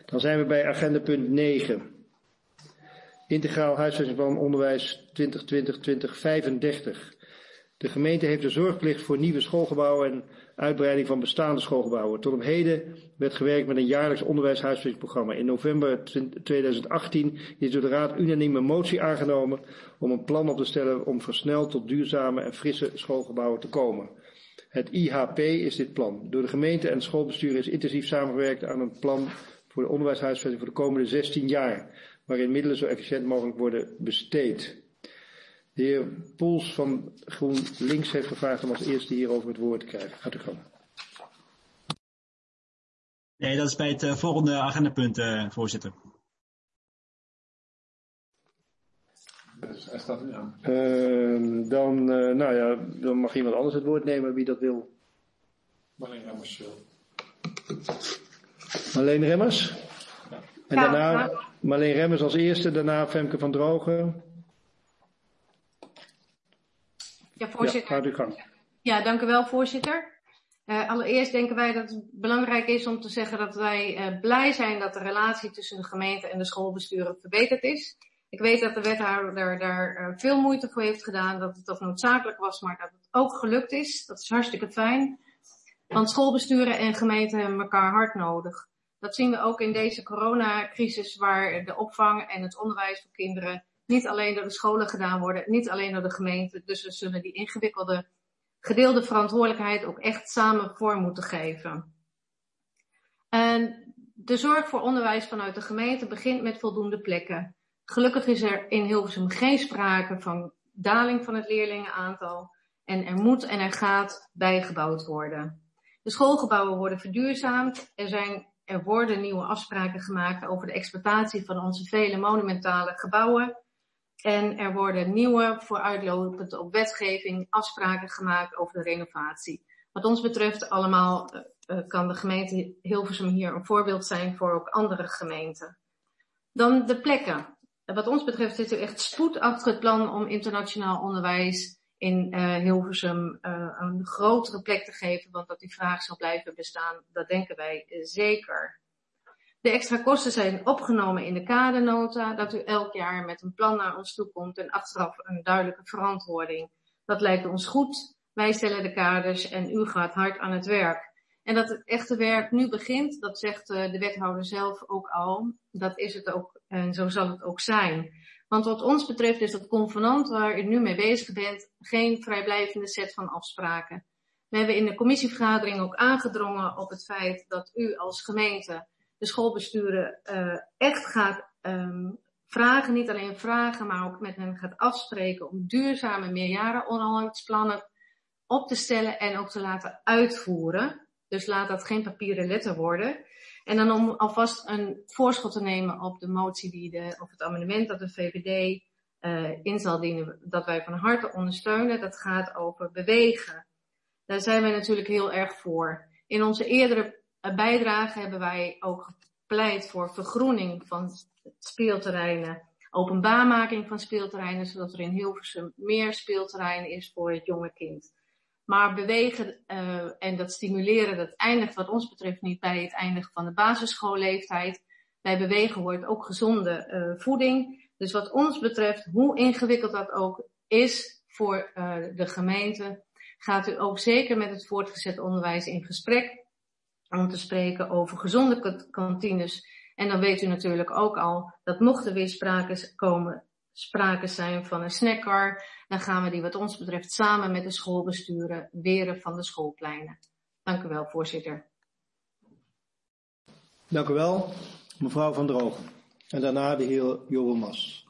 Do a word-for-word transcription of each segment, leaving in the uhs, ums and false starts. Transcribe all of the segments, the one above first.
Dan zijn we bij agenda punt negen. Integraal huisvestingsplan onderwijs twintig twintig tot twintig vijfendertig. De gemeente heeft de zorgplicht voor nieuwe schoolgebouwen en uitbreiding van bestaande schoolgebouwen. Tot op heden werd gewerkt met een jaarlijks onderwijshuisvestingsprogramma. In november tweeduizend achttien is door de Raad unaniem een motie aangenomen om een plan op te stellen om versneld tot duurzame en frisse schoolgebouwen te komen. Het I H P is dit plan. Door de gemeente en het schoolbestuur is intensief samengewerkt aan een plan voor de onderwijshuisvesting voor de komende zestien jaar, waarin middelen zo efficiënt mogelijk worden besteed. De heer Poels van GroenLinks heeft gevraagd om als eerste hierover het woord te krijgen. Gaat u gang. Nee, dat is bij het uh, volgende agendapunt, uh, voorzitter. Dus hij staat nu aan. Uh, dan, uh, nou ja, dan mag iemand anders het woord nemen wie dat wil. Marleen Remmers wil. Marleen Remmers? Ja. En ja, daarna ja. Marleen Remmers als eerste, daarna Femke van Drogen. Ja, voorzitter. Ja, gaat u gang. Ja, dank u wel, voorzitter. Uh, allereerst denken wij dat het belangrijk is om te zeggen dat wij uh, blij zijn dat de relatie tussen de gemeente en de schoolbesturen verbeterd is. Ik weet dat de wethouder daar uh, veel moeite voor heeft gedaan, dat het ook noodzakelijk was, maar dat het ook gelukt is. Dat is hartstikke fijn. Want schoolbesturen en gemeenten hebben elkaar hard nodig. Dat zien we ook in deze coronacrisis, waar de opvang en het onderwijs voor kinderen niet alleen door de scholen gedaan worden, niet alleen door de gemeente. Dus we zullen die ingewikkelde gedeelde verantwoordelijkheid ook echt samen vorm moeten geven. En de zorg voor onderwijs vanuit de gemeente begint met voldoende plekken. Gelukkig is er in Hilversum geen sprake van daling van het leerlingenaantal. En er moet en er gaat bijgebouwd worden. De schoolgebouwen worden verduurzaamd. Er zijn, er worden nieuwe afspraken gemaakt over de exploitatie van onze vele monumentale gebouwen. En er worden nieuwe, vooruitlopend op wetgeving, afspraken gemaakt over de renovatie. Wat ons betreft allemaal uh, kan de gemeente Hilversum hier een voorbeeld zijn voor ook andere gemeenten. Dan de plekken. Wat ons betreft zit er echt spoed achter het plan om internationaal onderwijs in uh, Hilversum uh, een grotere plek te geven, want dat die vraag zal blijven bestaan, dat denken wij uh, zeker. De extra kosten zijn opgenomen in de kadernota, dat u elk jaar met een plan naar ons toe komt en achteraf een duidelijke verantwoording. Dat lijkt ons goed. Wij stellen de kaders en u gaat hard aan het werk. En dat het echte werk nu begint, dat zegt uh, de wethouder zelf ook al. Dat is het ook en zo zal het ook zijn. Want wat ons betreft is dat convenant waar u nu mee bezig bent geen vrijblijvende set van afspraken. We hebben in de commissievergadering ook aangedrongen op het feit dat u als gemeente de schoolbesturen uh, echt gaat um, vragen, niet alleen vragen, maar ook met hen gaat afspreken om duurzame meerjarenonderhoudsplannen op te stellen en ook te laten uitvoeren. Dus laat dat geen papieren letter worden. En dan om alvast een voorschot te nemen op de motie die de, of het amendement dat de V V D uh, in zal dienen, dat wij van harte ondersteunen. Dat gaat over bewegen. Daar zijn wij natuurlijk heel erg voor. In onze eerdere bijdrage hebben wij ook gepleit voor vergroening van speelterreinen, openbaarmaking van speelterreinen, zodat er in Hilversum meer speelterrein is voor het jonge kind. Maar bewegen uh, en dat stimuleren, dat eindigt wat ons betreft niet bij het eindigen van de basisschoolleeftijd. Bij bewegen hoort ook gezonde uh, voeding. Dus wat ons betreft, hoe ingewikkeld dat ook is voor uh, de gemeente, gaat u ook zeker met het voortgezet onderwijs in gesprek om te spreken over gezonde kantines. En dan weet u natuurlijk ook al dat mocht er weer sprake komen, sprake zijn van een snackcar, dan gaan we die wat ons betreft samen met de schoolbesturen weren van de schoolpleinen. Dank u wel, voorzitter. Dank u wel, mevrouw Van Drogen. En daarna de heer Joelmas.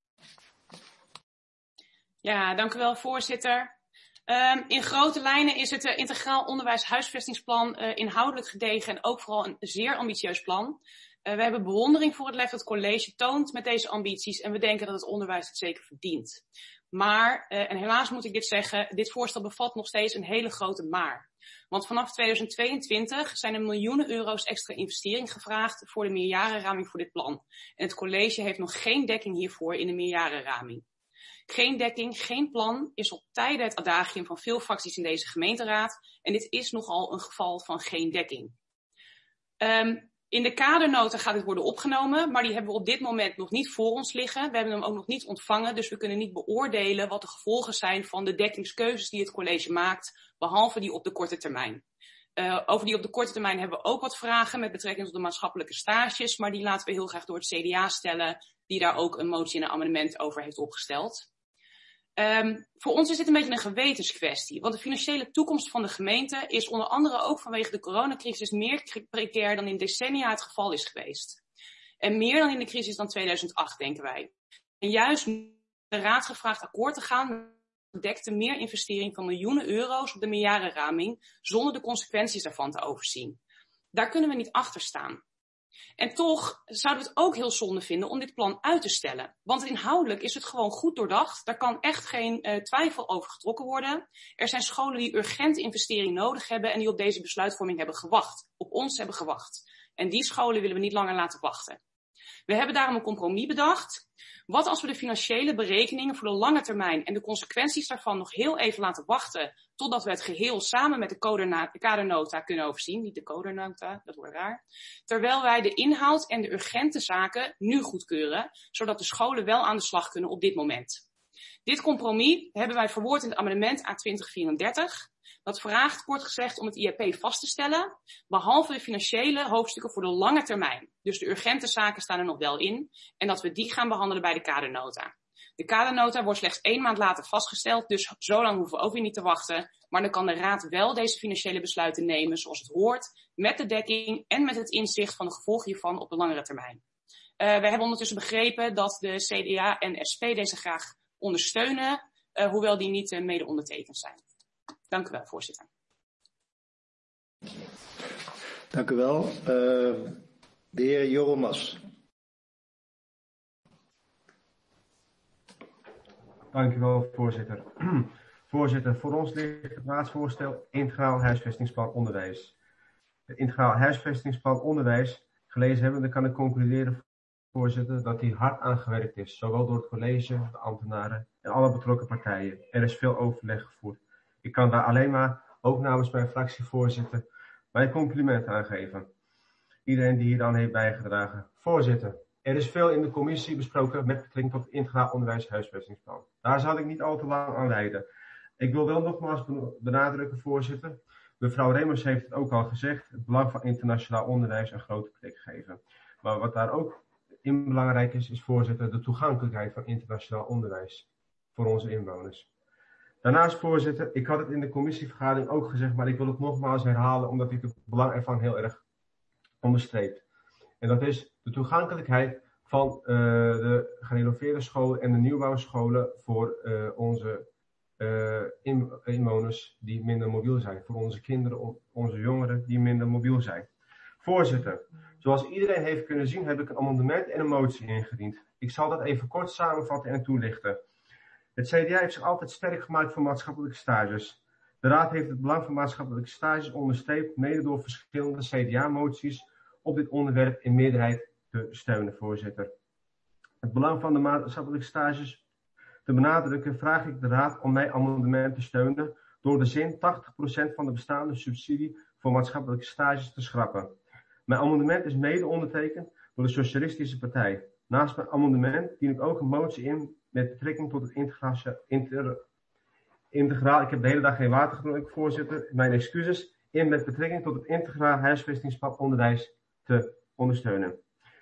Ja, dank u wel, voorzitter. Um, in grote lijnen is het uh, Integraal Onderwijs Huisvestingsplan uh, inhoudelijk gedegen en ook vooral een zeer ambitieus plan. Uh, we hebben bewondering voor het lef dat het college toont met deze ambities en we denken dat het onderwijs het zeker verdient. Maar, uh, en helaas moet ik dit zeggen, dit voorstel bevat nog steeds een hele grote maar. Want vanaf tweeduizend tweeëntwintig zijn er miljoenen euro's extra investering gevraagd voor de meerjarenraming voor dit plan. En het college heeft nog geen dekking hiervoor in de meerjarenraming. Geen dekking, geen plan is op tijden het adagium van veel fracties in deze gemeenteraad. En dit is nogal een geval van geen dekking. Um, In de kadernota gaat dit worden opgenomen, maar die hebben we op dit moment nog niet voor ons liggen. We hebben hem ook nog niet ontvangen, dus we kunnen niet beoordelen wat de gevolgen zijn van de dekkingskeuzes die het college maakt, behalve die op de korte termijn. Uh, over die op de korte termijn hebben we ook wat vragen met betrekking tot de maatschappelijke stages, maar die laten we heel graag door het C D A stellen, die daar ook een motie en een amendement over heeft opgesteld. Um, voor ons is dit een beetje een gewetenskwestie, want de financiële toekomst van de gemeente is onder andere ook vanwege de coronacrisis meer precair dan in decennia het geval is geweest. En meer dan in de crisis dan tweeduizend acht, denken wij. En juist nu de raad gevraagd akkoord te gaan dekte meer investering van miljoenen euro's op de meerjarenraming zonder de consequenties daarvan te overzien. Daar kunnen we niet achter staan. En toch zouden we het ook heel zonde vinden om dit plan uit te stellen. Want inhoudelijk is het gewoon goed doordacht. Daar kan echt geen uh, twijfel over getrokken worden. Er zijn scholen die urgente investering nodig hebben en die op deze besluitvorming hebben gewacht. Op ons hebben gewacht. En die scholen willen we niet langer laten wachten. We hebben daarom een compromis bedacht. Wat als we de financiële berekeningen voor de lange termijn en de consequenties daarvan nog heel even laten wachten totdat we het geheel samen met de kadernota kunnen overzien. Niet de codernota, dat wordt raar. Terwijl wij de inhoud en de urgente zaken nu goedkeuren, zodat de scholen wel aan de slag kunnen op dit moment. Dit compromis hebben wij verwoord in het amendement A twintig vierendertig. Dat vraagt, kort gezegd, om het I A P vast te stellen, behalve de financiële hoofdstukken voor de lange termijn. Dus de urgente zaken staan er nog wel in, en dat we die gaan behandelen bij de kadernota. De kadernota wordt slechts één maand later vastgesteld, dus zo lang hoeven we ook weer niet te wachten. Maar dan kan de raad wel deze financiële besluiten nemen zoals het hoort, met de dekking en met het inzicht van de gevolgen hiervan op de langere termijn. Uh, we hebben ondertussen begrepen dat de C D A en S P deze graag ondersteunen, uh, hoewel die niet uh, mede ondertekend zijn. Dank u wel, voorzitter. Dank u wel. Uh, de heer Joram Mas. Dank u wel, voorzitter. Voorzitter, voor ons ligt het raadsvoorstel Integraal Huisvestingsplan Onderwijs. Het Integraal Huisvestingsplan Onderwijs, gelezen hebben, dan kan ik concluderen, voorzitter, dat die hard aangewerkt is. Zowel door het college, de ambtenaren en alle betrokken partijen. Er is veel overleg gevoerd. Ik kan daar alleen maar, ook namens mijn fractievoorzitter, mijn compliment aan geven. Iedereen die hier dan heeft bijgedragen. Voorzitter, er is veel in de commissie besproken met betrekking tot het Integraal Onderwijs Huisvestingsplan. Daar zal ik niet al te lang aan wijden. Ik wil wel nogmaals benadrukken, voorzitter. Mevrouw Remmers heeft het ook al gezegd. Het belang van internationaal onderwijs een grote plek geven. Maar wat daar ook in belangrijk is, is, voorzitter, de toegankelijkheid van internationaal onderwijs voor onze inwoners. Daarnaast, voorzitter, ik had het in de commissievergadering ook gezegd, maar ik wil het nogmaals herhalen, omdat ik het belang ervan heel erg onderstreep. En dat is de toegankelijkheid van uh, de gerenoveerde scholen en de nieuwbouwscholen voor uh, onze uh, in, inwoners die minder mobiel zijn. Voor onze kinderen, onze jongeren die minder mobiel zijn. Voorzitter, zoals iedereen heeft kunnen zien, heb ik een amendement en een motie ingediend. Ik zal dat even kort samenvatten en toelichten. Het C D A heeft zich altijd sterk gemaakt voor maatschappelijke stages. De Raad heeft het belang van maatschappelijke stages onderstreept, mede door verschillende C D A-moties op dit onderwerp in meerderheid te steunen, voorzitter. Het belang van de maatschappelijke stages te benadrukken, vraag ik de Raad om mijn amendement te steunen door de zin tachtig procent van de bestaande subsidie voor maatschappelijke stages te schrappen. Mijn amendement is mede ondertekend door de Socialistische Partij. Naast mijn amendement dien ik ook een motie in met betrekking tot het integraal, inter, integraal, ik heb de hele dag geen water gedronken, voorzitter, mijn excuses, in met betrekking tot het integraal huisvestingsplan onderwijs te ondersteunen.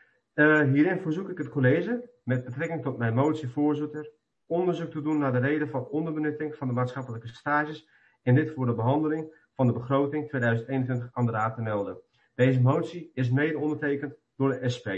Uh, hierin verzoek ik het college, met betrekking tot mijn motie, voorzitter, onderzoek te doen naar de reden van onderbenutting van de maatschappelijke stages en dit voor de behandeling van de begroting tweeduizend eenentwintig aan de Raad te melden. Deze motie is mede ondertekend door de S P.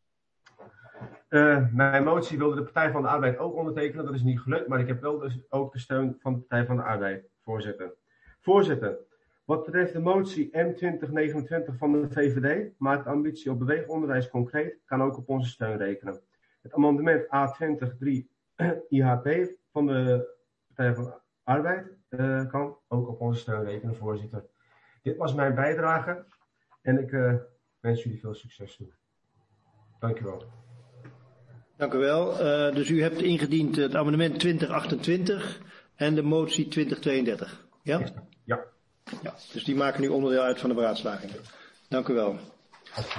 Uh, mijn motie wilde de Partij van de Arbeid ook ondertekenen. Dat is niet gelukt, maar ik heb wel dus ook de steun van de Partij van de Arbeid, voorzitter. Voorzitter, wat betreft de motie M twintig negenentwintig van de V V D, maakt de ambitie op beweegonderwijs concreet, kan ook op onze steun rekenen. Het amendement A twintig drie I H P van de Partij van de Arbeid uh, kan ook op onze steun rekenen, voorzitter. Dit was mijn bijdrage en ik uh, wens jullie veel succes toe. Dank u wel. Dank u wel. Uh, dus u hebt ingediend het amendement twintig achtentwintig en de motie twintig tweeëndertig. Ja? Ja. Ja. Dus die maken nu onderdeel uit van de beraadslaging. Dank u wel.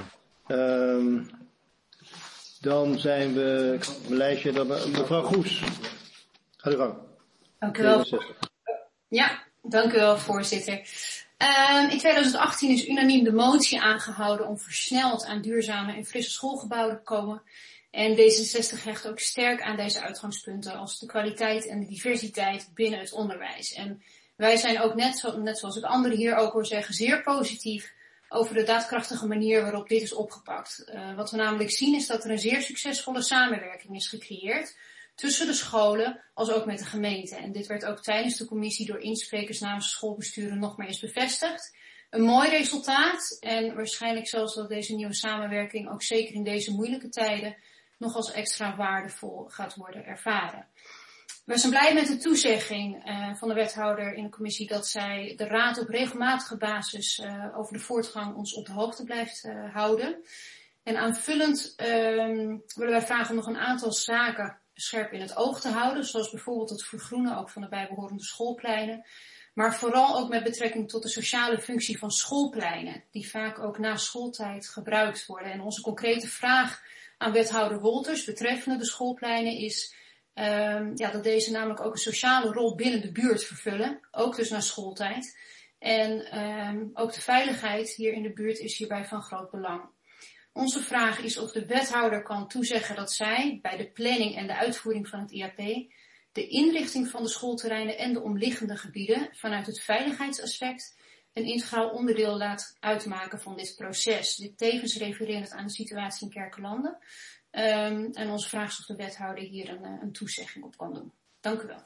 Um, dan zijn we, ik had mijn lijstje, dan, uh, mevrouw Goes. Ga uw gang. Dank u wel. Ja, dank u wel, voorzitter. Um, in twintig achttien is unaniem de motie aangehouden om versneld aan duurzame en frisse schoolgebouwen te komen. En D zesenzestig hecht ook sterk aan deze uitgangspunten als de kwaliteit en de diversiteit binnen het onderwijs. En wij zijn ook net, zo, net zoals ik anderen hier ook hoor zeggen, zeer positief over de daadkrachtige manier waarop dit is opgepakt. Uh, wat we namelijk zien is dat er een zeer succesvolle samenwerking is gecreëerd tussen de scholen als ook met de gemeente. En dit werd ook tijdens de commissie door insprekers namens schoolbesturen nog maar eens bevestigd. Een mooi resultaat en waarschijnlijk zelfs dat deze nieuwe samenwerking ook zeker in deze moeilijke tijden nog als extra waardevol gaat worden ervaren. We zijn blij met de toezegging uh, van de wethouder in de commissie dat zij de raad op regelmatige basis uh, over de voortgang ons op de hoogte blijft uh, houden. En aanvullend um, willen wij vragen om nog een aantal zaken scherp in het oog te houden, zoals bijvoorbeeld het vergroenen ook van de bijbehorende schoolpleinen. Maar vooral ook met betrekking tot de sociale functie van schoolpleinen, die vaak ook na schooltijd gebruikt worden. En onze concrete vraag aan wethouder Wolters betreffende de schoolpleinen is um, ja, dat deze namelijk ook een sociale rol binnen de buurt vervullen, ook dus na schooltijd. En um, ook de veiligheid hier in de buurt is hierbij van groot belang. Onze vraag is of de wethouder kan toezeggen dat zij bij de planning en de uitvoering van het I A P de inrichting van de schoolterreinen en de omliggende gebieden vanuit het veiligheidsaspect een integraal onderdeel laat uitmaken van dit proces. Dit tevens refererend aan de situatie in Kerkelanden. Um, en onze vraag is of de wethouder hier een, een toezegging op kan doen. Dank u wel.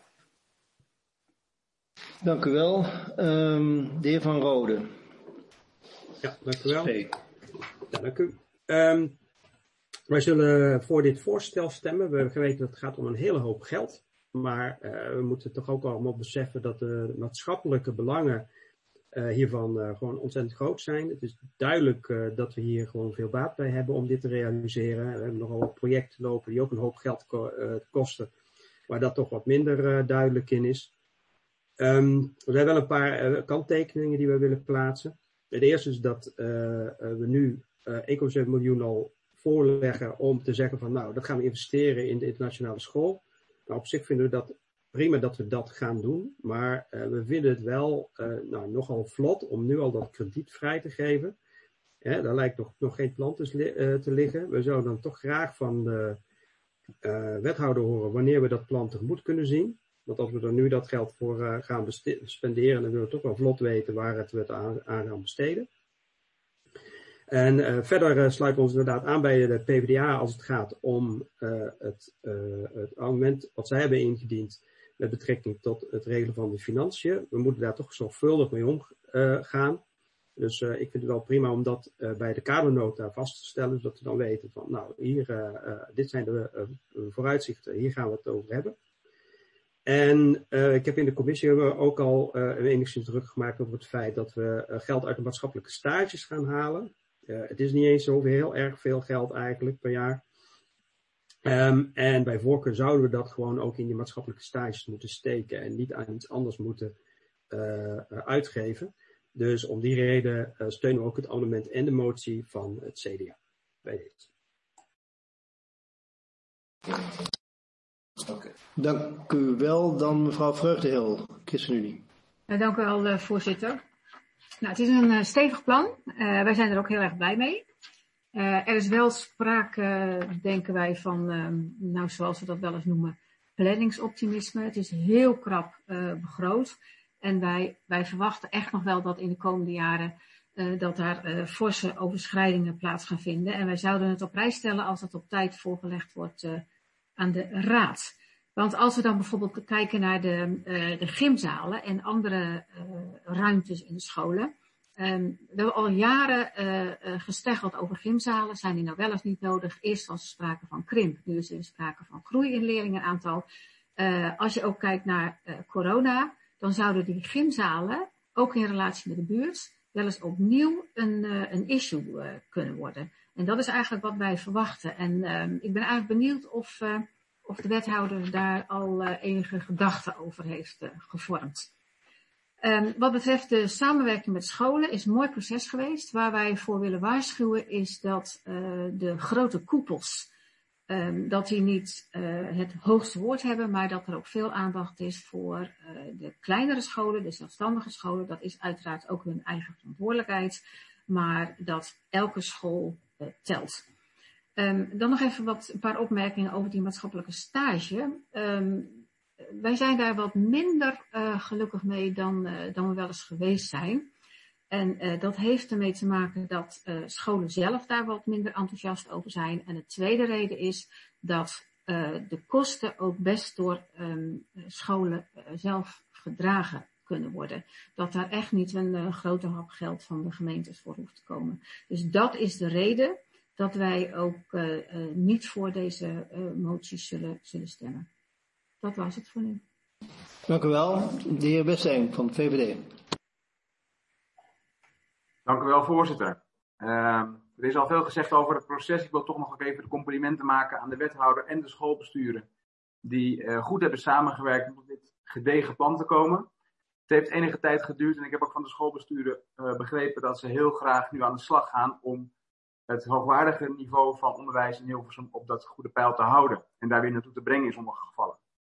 Dank u wel. Um, de heer Van Rode. Ja, dank u wel. Ja, dank u. Um, wij zullen voor dit voorstel stemmen. We hebben geweten dat het gaat om een hele hoop geld. Maar uh, we moeten toch ook allemaal beseffen dat de maatschappelijke belangen uh, hiervan uh, gewoon ontzettend groot zijn. Het is duidelijk uh, dat we hier gewoon veel baat bij hebben om dit te realiseren. We hebben nogal wat projecten lopen die ook een hoop geld ko- uh, kosten, waar dat toch wat minder uh, duidelijk in is. Um, er zijn wel een paar uh, kanttekeningen die we willen plaatsen. De eerste is dat uh, uh, we nu uh, één komma zeven miljoen al voorleggen om te zeggen van nou, dat gaan we investeren in de internationale school. Nou, op zich vinden we dat prima dat we dat gaan doen, maar uh, we vinden het wel uh, nou, nogal vlot om nu al dat krediet vrij te geven. Hè, daar lijkt nog, nog geen plan te, uh, te liggen. We zouden dan toch graag van de uh, wethouder horen wanneer we dat plan tegemoet kunnen zien. Want als we er nu dat geld voor uh, gaan beste- spenderen, dan willen we toch wel vlot weten waar het we het aan, aan gaan besteden. En uh, verder uh, sluiten we ons inderdaad aan bij de P v d A als het gaat om uh, het, uh, het amendement wat zij hebben ingediend met betrekking tot het regelen van de financiën. We moeten daar toch zorgvuldig mee omgaan. Uh, dus uh, ik vind het wel prima om dat uh, bij de kadernota vast te stellen, zodat we dan weten van nou, hier, uh, uh, dit zijn de uh, vooruitzichten, hier gaan we het over hebben. En uh, ik heb in de commissie ook al uh, enigszins druk gemaakt over het feit dat we uh, geld uit de maatschappelijke stages gaan halen. Uh, het is niet eens zo heel erg veel geld eigenlijk per jaar. Um, en bij voorkeur zouden we dat gewoon ook in die maatschappelijke stages moeten steken en niet aan iets anders moeten uh, uitgeven. Dus om die reden uh, steunen we ook het amendement en de motie van het C D A. Bij deze. Okay. Dank u wel. Dan mevrouw Vreugdehil, ChristenUnie. Ja, dank u wel, uh, voorzitter. Nou, het is een uh, stevig plan. Uh, wij zijn er ook heel erg blij mee. Uh, er is wel sprake, uh, denken wij, van, uh, nou zoals we dat wel eens noemen, planningsoptimisme. Het is heel krap uh, begroot. En wij, wij verwachten echt nog wel dat in de komende jaren uh, dat daar uh, forse overschrijdingen plaats gaan vinden. En wij zouden het op prijs stellen als het op tijd voorgelegd wordt uh, aan de raad. Want als we dan bijvoorbeeld kijken naar de, uh, de gymzalen en andere uh, ruimtes in de scholen. Um, we hebben al jaren uh, uh, gesteggeld over gymzalen. Zijn die nou wel of niet nodig? Eerst was er sprake van krimp. Nu is er sprake van groei in leerlingenaantal. Uh, als je ook kijkt naar uh, corona, dan zouden die gymzalen, ook in relatie met de buurt, wel eens opnieuw een, uh, een issue uh, kunnen worden. En dat is eigenlijk wat wij verwachten. En uh, ik ben eigenlijk benieuwd of... Uh, Of de wethouder daar al uh, enige gedachten over heeft uh, gevormd. Um, wat betreft de samenwerking met scholen is een mooi proces geweest. Waar wij voor willen waarschuwen is dat uh, de grote koepels, um, dat die niet uh, het hoogste woord hebben, maar dat er ook veel aandacht is voor uh, de kleinere scholen, de zelfstandige scholen. Dat is uiteraard ook hun eigen verantwoordelijkheid, maar dat elke school uh, telt. Um, dan nog even wat, een paar opmerkingen over die maatschappelijke stage. Um, Wij zijn daar wat minder uh, gelukkig mee dan, uh, dan we wel eens geweest zijn. En uh, dat heeft ermee te maken dat uh, scholen zelf daar wat minder enthousiast over zijn. En de tweede reden is dat uh, de kosten ook best door um, scholen uh, zelf gedragen kunnen worden. Dat daar echt niet een uh, grote hap geld van de gemeentes voor hoeft te komen. Dus dat is de reden dat wij ook uh, uh, niet voor deze uh, moties zullen, zullen stemmen. Dat was het voor nu. Dank u wel. De heer Westeng van de V V D. Dank u wel, voorzitter. Uh, er is al veel gezegd over het proces. Ik wil toch nog even de complimenten maken aan de wethouder en de schoolbesturen die uh, goed hebben samengewerkt om tot dit gedegen plan te komen. Het heeft enige tijd geduurd en ik heb ook van de schoolbesturen uh, begrepen dat ze heel graag nu aan de slag gaan om het hoogwaardige niveau van onderwijs in Hilversum op dat goede peil te houden en daar weer naartoe te brengen in sommige gevallen.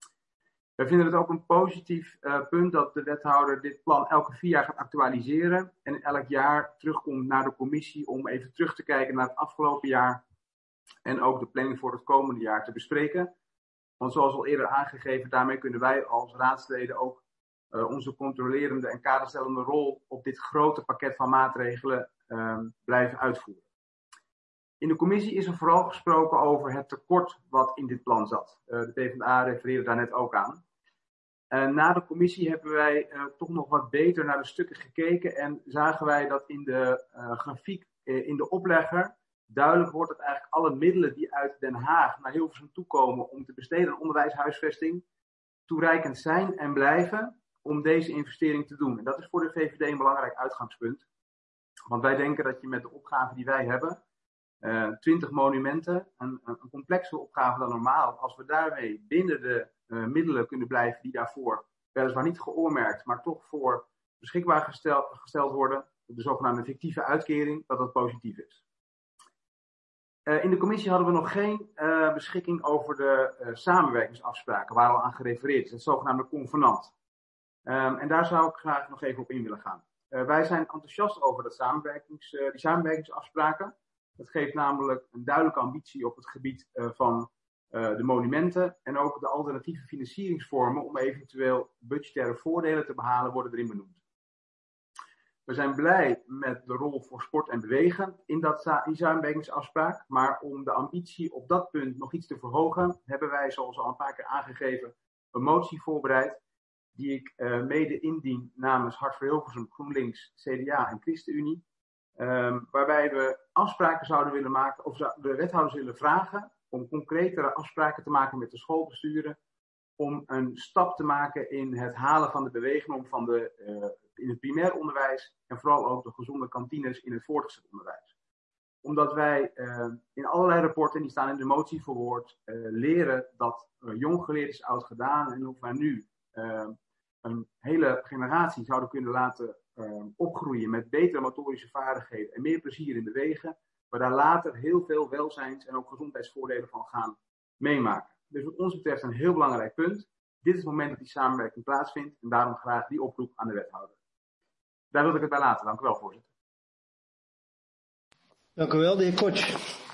Wij vinden het ook een positief uh, punt dat de wethouder dit plan elke vier jaar gaat actualiseren en elk jaar terugkomt naar de commissie om even terug te kijken naar het afgelopen jaar en ook de planning voor het komende jaar te bespreken. Want zoals al eerder aangegeven, daarmee kunnen wij als raadsleden ook uh, onze controlerende en kaderstellende rol op dit grote pakket van maatregelen uh, blijven uitvoeren. In de commissie is er vooral gesproken over het tekort wat in dit plan zat. Uh, de PvdA refereerde daar net ook aan. Uh, na de commissie hebben wij uh, toch nog wat beter naar de stukken gekeken en zagen wij dat in de uh, grafiek uh, in de oplegger duidelijk wordt dat eigenlijk alle middelen die uit Den Haag naar Hilversum toekomen om te besteden aan onderwijshuisvesting toereikend zijn en blijven om deze investering te doen. En dat is voor de V V D een belangrijk uitgangspunt. Want wij denken dat je met de opgave die wij hebben, Uh, twintig monumenten, een, een complexe opgave dan normaal. Als we daarmee binnen de uh, middelen kunnen blijven die daarvoor weliswaar niet geoormerkt, maar toch voor beschikbaar gestel, gesteld worden, de zogenaamde fictieve uitkering, dat dat positief is. Uh, in de commissie hadden we nog geen uh, beschikking over de uh, samenwerkingsafspraken, waar al aan gerefereerd is, het zogenaamde convenant. Um, en daar zou ik graag nog even op in willen gaan. Uh, wij zijn enthousiast over dat samenwerkings, uh, die samenwerkingsafspraken. Het geeft namelijk een duidelijke ambitie op het gebied uh, van uh, de monumenten en ook de alternatieve financieringsvormen om eventueel budgettaire voordelen te behalen worden erin benoemd. We zijn blij met de rol voor sport en bewegen in dat die samenwerkingsafspraak, maar om de ambitie op dat punt nog iets te verhogen, hebben wij, zoals al een paar keer aangegeven, een motie voorbereid die ik uh, mede indien namens Hart voor Hilversum, GroenLinks, C D A en ChristenUnie. Um, waarbij we afspraken zouden willen maken, of de wethouders willen vragen om concretere afspraken te maken met de schoolbesturen, om een stap te maken in het halen van de beweegnorm van de, uh, in het primair onderwijs en vooral ook de gezonde kantines in het voortgezet onderwijs. Omdat wij uh, in allerlei rapporten, die staan in de motie verwoord, uh, leren dat uh, jong geleerd is oud gedaan en hoe wij nu uh, een hele generatie zouden kunnen laten Uh, opgroeien met betere motorische vaardigheden en meer plezier in bewegen, waar daar later heel veel welzijns- en ook gezondheidsvoordelen van gaan meemaken. Dus wat ons betreft een heel belangrijk punt. Dit is het moment dat die samenwerking plaatsvindt en daarom graag die oproep aan de wethouder. Daar wil ik het bij laten. Dank u wel, voorzitter. Dank u wel, de heer Koch.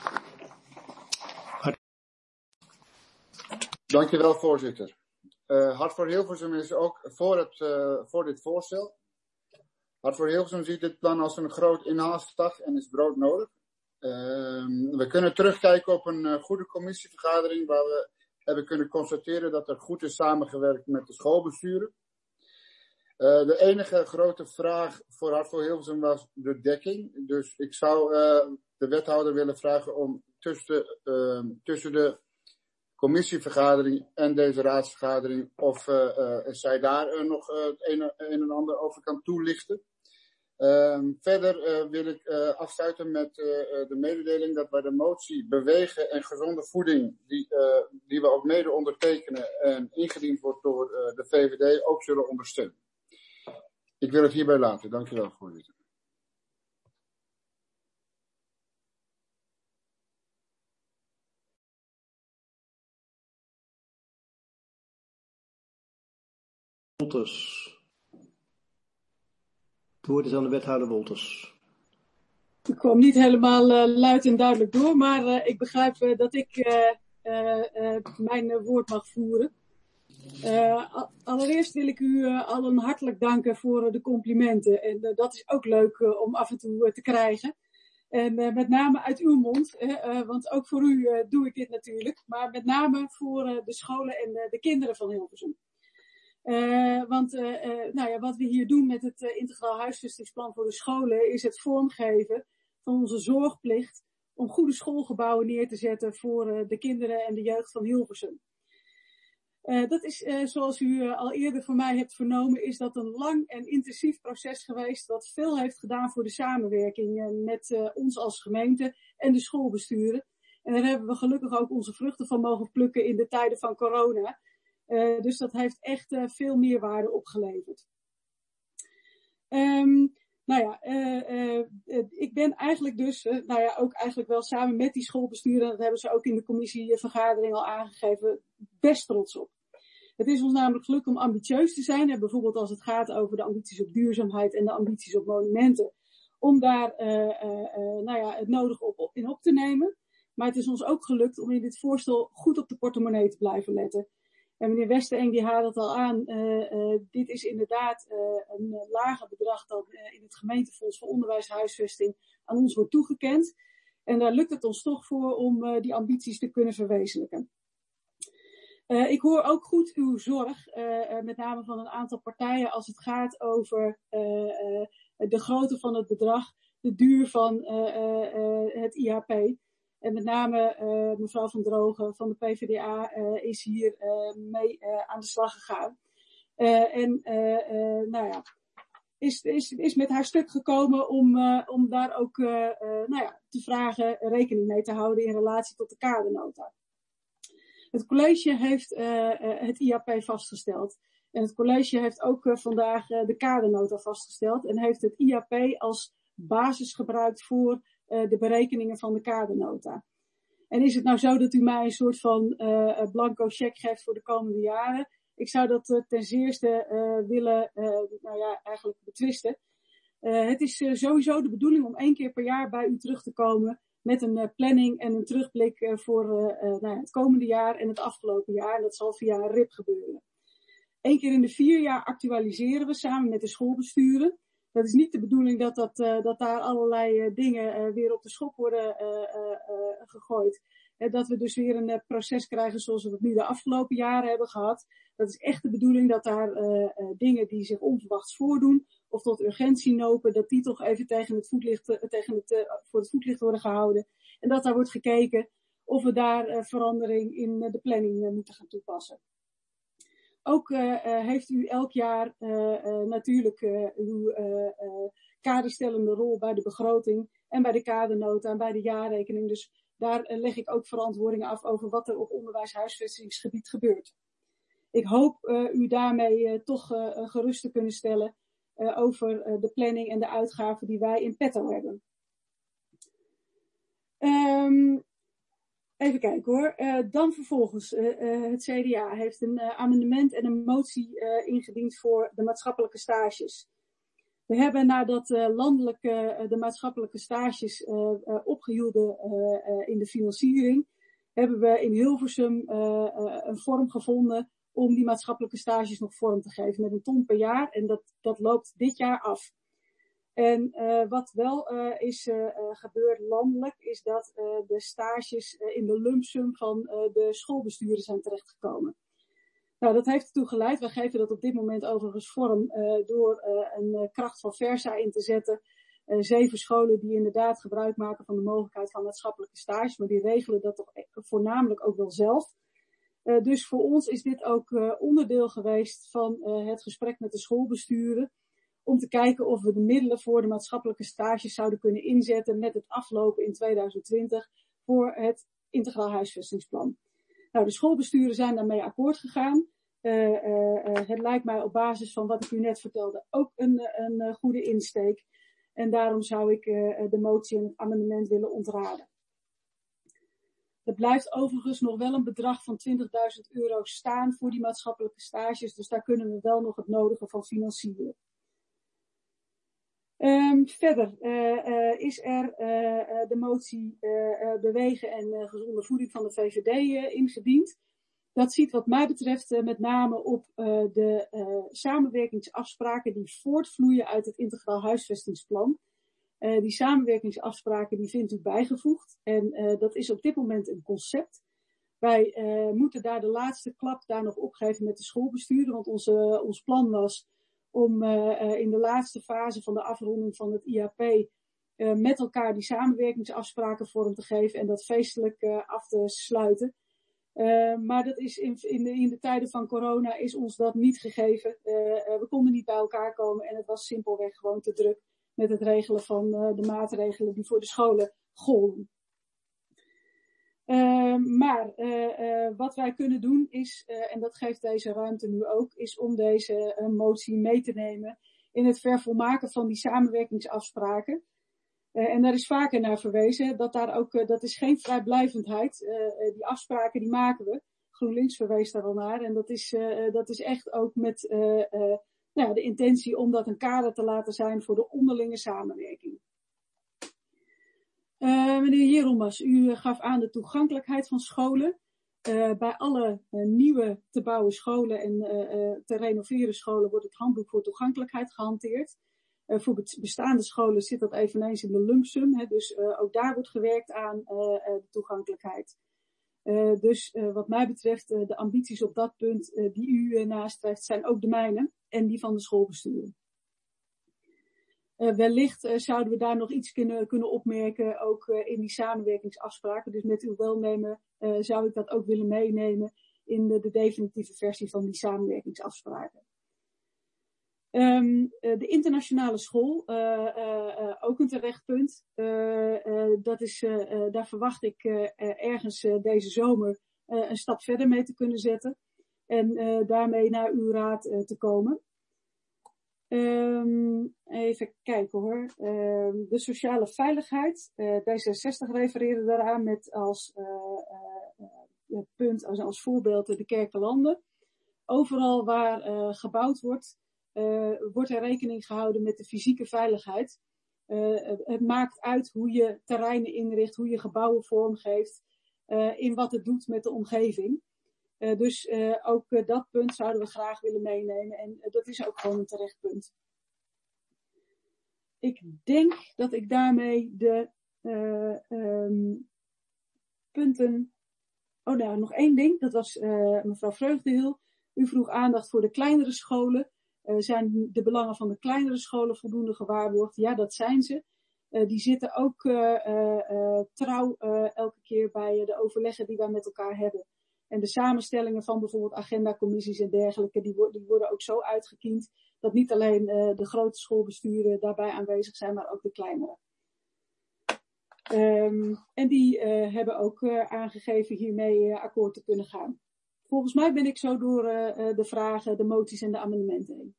Dank u wel, voorzitter. Uh, Hart voor Hilversum is ook voor, het, uh, voor dit voorstel. Hart voor Hilversum ziet dit plan als een groot inhaalslag en is broodnodig. Uh, we kunnen terugkijken op een uh, goede commissievergadering waar we hebben kunnen constateren dat er goed is samengewerkt met de schoolbesturen. Uh, de enige grote vraag voor Hart voor Hilversum was de dekking. Dus ik zou uh, de wethouder willen vragen om tussen, uh, tussen de commissievergadering en deze raadsvergadering of uh, uh, zij daar uh, nog uh, het een, een en ander over kan toelichten. Uh, verder uh, wil ik uh, afsluiten met uh, de mededeling dat wij de motie bewegen en gezonde voeding, die, uh, die we ook mede ondertekenen en ingediend wordt door uh, de V V D, ook zullen ondersteunen. Ik wil het hierbij laten. Dank u wel, voorzitter. Wolters. Het woord is aan de wethouder Wolters. Ik kwam niet helemaal uh, luid en duidelijk door, maar uh, ik begrijp uh, dat ik uh, uh, uh, mijn uh, woord mag voeren. Uh, allereerst wil ik u uh, allen hartelijk danken voor uh, de complimenten. En uh, dat is ook leuk uh, om af en toe uh, te krijgen. En uh, met name uit uw mond, uh, uh, want ook voor u uh, doe ik dit natuurlijk. Maar met name voor uh, de scholen en uh, de kinderen van Hilversum. Uh, want uh, uh, nou ja, wat we hier doen met het uh, integraal huisvestingsplan voor de scholen is het vormgeven van onze zorgplicht om goede schoolgebouwen neer te zetten voor uh, de kinderen en de jeugd van Hilversum. Uh, dat is, uh, zoals u uh, al eerder van mij hebt vernomen, is dat een lang en intensief proces geweest dat veel heeft gedaan voor de samenwerking uh, met uh, ons als gemeente en de schoolbesturen. En daar hebben we gelukkig ook onze vruchten van mogen plukken in de tijden van corona. Uh, dus dat heeft echt uh, veel meerwaarde opgeleverd. Um, nou ja, uh, uh, uh, ik ben eigenlijk dus, uh, nou ja, ook eigenlijk wel samen met die schoolbesturen, dat hebben ze ook in de commissievergadering al aangegeven, best trots op. Het is ons namelijk gelukt om ambitieus te zijn, hè, bijvoorbeeld als het gaat over de ambities op duurzaamheid en de ambities op monumenten, om daar uh, uh, uh, nou ja, het nodig op, op, in op te nemen. Maar het is ons ook gelukt om in dit voorstel goed op de portemonnee te blijven letten. En meneer Westereng die haalde het al aan, uh, uh, dit is inderdaad uh, een uh, lager bedrag dan uh, in het gemeentefonds voor onderwijshuisvesting aan ons wordt toegekend. En daar lukt het ons toch voor om uh, die ambities te kunnen verwezenlijken. Uh, ik hoor ook goed uw zorg, uh, uh, met name van een aantal partijen, als het gaat over uh, uh, de grootte van het bedrag, de duur van uh, uh, uh, het I H P. En met name uh, mevrouw Van Drogen van de P V D A uh, is hier uh, mee uh, aan de slag gegaan. Uh, en uh, uh, nou ja, is, is, is met haar stuk gekomen om, uh, om daar ook uh, uh, nou ja, te vragen rekening mee te houden in relatie tot de kadernota. Het college heeft uh, uh, het I H P vastgesteld. En het college heeft ook uh, vandaag uh, de kadernota vastgesteld. En heeft het I H P als basis gebruikt voor uh, de berekeningen van de kadernota. En is het nou zo dat u mij een soort van uh, blanco cheque geeft voor de komende jaren? Ik zou dat uh, ten zeerste uh, willen, uh, nou ja, eigenlijk betwisten. Uh, het is uh, sowieso de bedoeling om één keer per jaar bij u terug te komen met een uh, planning en een terugblik uh, voor uh, uh, nou, het komende jaar en het afgelopen jaar. En dat zal via een R I P gebeuren. Eén keer in de vier jaar actualiseren we samen met de schoolbesturen. Dat is niet de bedoeling dat, dat, uh, dat daar allerlei uh, dingen uh, weer op de schop worden uh, uh, uh, gegooid. Uh, dat we dus weer een uh, proces krijgen zoals we het nu de afgelopen jaren hebben gehad. Dat is echt de bedoeling dat daar uh, uh, dingen die zich onverwachts voordoen of tot urgentie lopen, dat die toch even tegen het voetlicht, uh, tegen het, uh, voor het voetlicht worden gehouden. En dat daar wordt gekeken of we daar uh, verandering in uh, de planning uh, moeten gaan toepassen. Ook uh, uh, heeft u elk jaar uh, uh, natuurlijk uh, uw uh, uh, kaderstellende rol bij de begroting en bij de kadernota en bij de jaarrekening. Dus daar uh, leg ik ook verantwoording af over wat er op onderwijshuisvestingsgebied gebeurt. Ik hoop uh, u daarmee uh, toch uh, gerust te kunnen stellen uh, over uh, de planning en de uitgaven die wij in petto hebben. Um, Even kijken hoor. Uh, dan vervolgens, uh, uh, het C D A heeft een uh, amendement en een motie uh, ingediend voor de maatschappelijke stages. We hebben nadat uh, landelijk uh, de maatschappelijke stages uh, uh, opgehielden uh, uh, in de financiering, hebben we in Hilversum uh, uh, een vorm gevonden om die maatschappelijke stages nog vorm te geven met een ton per jaar. En dat, dat loopt dit jaar af. En uh, wat wel uh, is uh, uh, gebeurd landelijk, is dat uh, de stages uh, in de lump sum van uh, de schoolbesturen zijn terechtgekomen. Nou, dat heeft ertoe geleid. Wij geven dat op dit moment overigens vorm uh, door uh, een uh, kracht van Versa in te zetten. Uh, zeven scholen die inderdaad gebruik maken van de mogelijkheid van maatschappelijke stages, maar die regelen dat toch voornamelijk ook wel zelf. Uh, dus voor ons is dit ook uh, onderdeel geweest van uh, het gesprek met de schoolbesturen. Om te kijken of we de middelen voor de maatschappelijke stages zouden kunnen inzetten met het aflopen in tweeduizend twintig voor het integraal huisvestingsplan. Nou, de schoolbesturen zijn daarmee akkoord gegaan. Uh, uh, uh, het lijkt mij op basis van wat ik u net vertelde ook een, een, een goede insteek. En daarom zou ik uh, de motie en het amendement willen ontraden. Er blijft overigens nog wel een bedrag van twintigduizend euro staan voor die maatschappelijke stages. Dus daar kunnen we wel nog het nodige van financieren. Um, verder uh, uh, is er uh, uh, de motie uh, uh, Bewegen en uh, Gezonde Voeding van de V V D uh, ingediend. Dat ziet wat mij betreft uh, met name op uh, de uh, samenwerkingsafspraken die voortvloeien uit het Integraal Huisvestingsplan. Uh, die samenwerkingsafspraken die vindt u bijgevoegd en uh, dat is op dit moment een concept. Wij uh, moeten daar de laatste klap daar nog opgeven met de schoolbesturen, want onze, uh, ons plan was om uh, uh, in de laatste fase van de afronding van het I A P uh, met elkaar die samenwerkingsafspraken vorm te geven en dat feestelijk uh, af te sluiten. Uh, maar dat is in, in, de, in de tijden van corona is ons dat niet gegeven. Uh, uh, we konden niet bij elkaar komen en het was simpelweg gewoon te druk met het regelen van uh, de maatregelen die voor de scholen golden. Uh, maar uh, uh, wat wij kunnen doen is, uh, en dat geeft deze ruimte nu ook, is om deze uh, motie mee te nemen in het vervolmaken van die samenwerkingsafspraken. Uh, en daar is vaker naar verwezen, dat daar ook, uh, dat is geen vrijblijvendheid. Uh, uh, die afspraken die maken we. GroenLinks verwees daar al naar. En dat is, uh, dat is echt ook met uh, uh, nou, de intentie om dat een kader te laten zijn voor de onderlinge samenwerking. Uh, meneer Jeromas, u gaf aan de toegankelijkheid van scholen. Uh, bij alle uh, nieuwe te bouwen scholen en uh, uh, te renoveren scholen wordt het handboek voor toegankelijkheid gehanteerd. Uh, voor bestaande scholen zit dat eveneens in de lump sum. Hè, dus uh, ook daar wordt gewerkt aan uh, uh, de toegankelijkheid. Uh, dus uh, wat mij betreft, uh, de ambities op dat punt uh, die u uh, nastreeft, zijn ook de mijne en die van de schoolbesturen. Uh, wellicht uh, zouden we daar nog iets kunnen, kunnen opmerken, ook uh, in die samenwerkingsafspraken. Dus met uw welnemen uh, zou ik dat ook willen meenemen in de, de definitieve versie van die samenwerkingsafspraken. Um, uh, de internationale school, uh, uh, uh, ook een terecht punt. Uh, uh, dat is, uh, uh, daar verwacht ik uh, uh, ergens uh, deze zomer uh, een stap verder mee te kunnen zetten. En uh, daarmee naar uw raad uh, te komen. Um, even kijken hoor. Um, de sociale veiligheid. Uh, D zesenzestig refereerde daaraan met als uh, uh, uh, punt, als, als voorbeeld de Kerkenlanden. Overal waar uh, gebouwd wordt, uh, wordt er rekening gehouden met de fysieke veiligheid. Uh, het maakt uit hoe je terreinen inricht, hoe je gebouwen vormgeeft, uh, in wat het doet met de omgeving. Uh, dus uh, ook uh, dat punt zouden we graag willen meenemen en uh, dat is ook gewoon een terecht punt. Ik denk dat ik daarmee de uh, um, punten... Oh nou, nog één ding, dat was uh, mevrouw Vreugdehil. U vroeg aandacht voor de kleinere scholen. Uh, zijn de belangen van de kleinere scholen voldoende gewaarborgd? Ja, dat zijn ze. Uh, die zitten ook uh, uh, uh, trouw uh, elke keer bij uh, de overleggen die wij met elkaar hebben. En de samenstellingen van bijvoorbeeld agendacommissies en dergelijke, die, wo- die worden ook zo uitgekiend dat niet alleen uh, de grote schoolbesturen daarbij aanwezig zijn, maar ook de kleinere. Um, en die uh, hebben ook uh, aangegeven hiermee uh, akkoord te kunnen gaan. Volgens mij ben ik zo door uh, uh, de vragen, de moties en de amendementen heen.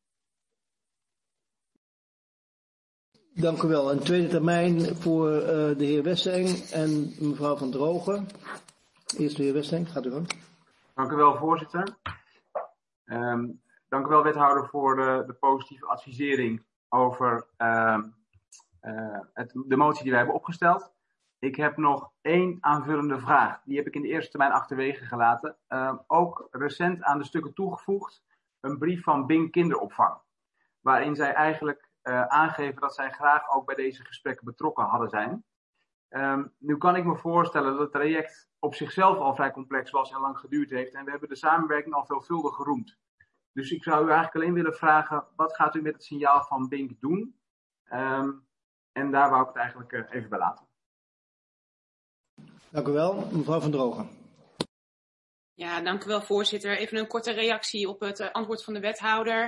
Dank u wel. Een tweede termijn voor uh, de heer Westeng en mevrouw Van Drogen. Eerst de heer Westeng, gaat u gang. Dank u wel, voorzitter. Um, dank u wel, wethouder, voor de, de positieve advisering over uh, uh, het, de motie die wij hebben opgesteld. Ik heb nog één aanvullende vraag. Die heb ik in de eerste termijn achterwege gelaten. Uh, ook recent aan de stukken toegevoegd een brief van Bing Kinderopvang. Waarin zij eigenlijk uh, aangeven dat zij graag ook bij deze gesprekken betrokken hadden zijn. Um, nu kan ik me voorstellen dat het traject op zichzelf al vrij complex was en lang geduurd heeft. En we hebben de samenwerking al veelvuldig geroemd. Dus ik zou u eigenlijk alleen willen vragen, wat gaat u met het signaal van Bing doen? Um, en daar wou ik het eigenlijk uh, even bij laten. Dank u wel. Mevrouw Van Drogen. Ja, dank u wel, voorzitter. Even een korte reactie op het uh, antwoord van de wethouder.